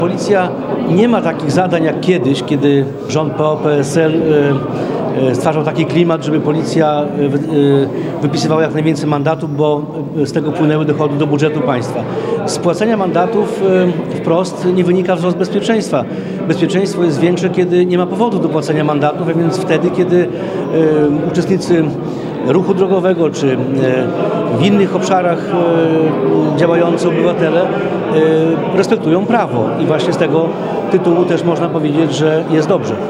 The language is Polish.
Policja nie ma takich zadań jak kiedyś, kiedy rząd PO-PSL stwarzał taki klimat, żeby policja wypisywała jak najwięcej mandatów, bo z tego płynęły dochody do budżetu państwa. Z płacenia mandatów wprost nie wynika wzrost bezpieczeństwa. Bezpieczeństwo jest większe, kiedy nie ma powodu do płacenia mandatów, a więc wtedy, kiedy uczestnicy ruchu drogowego czy w innych obszarach działający obywatele respektują prawo i właśnie z tego tytułu też można powiedzieć, że jest dobrze.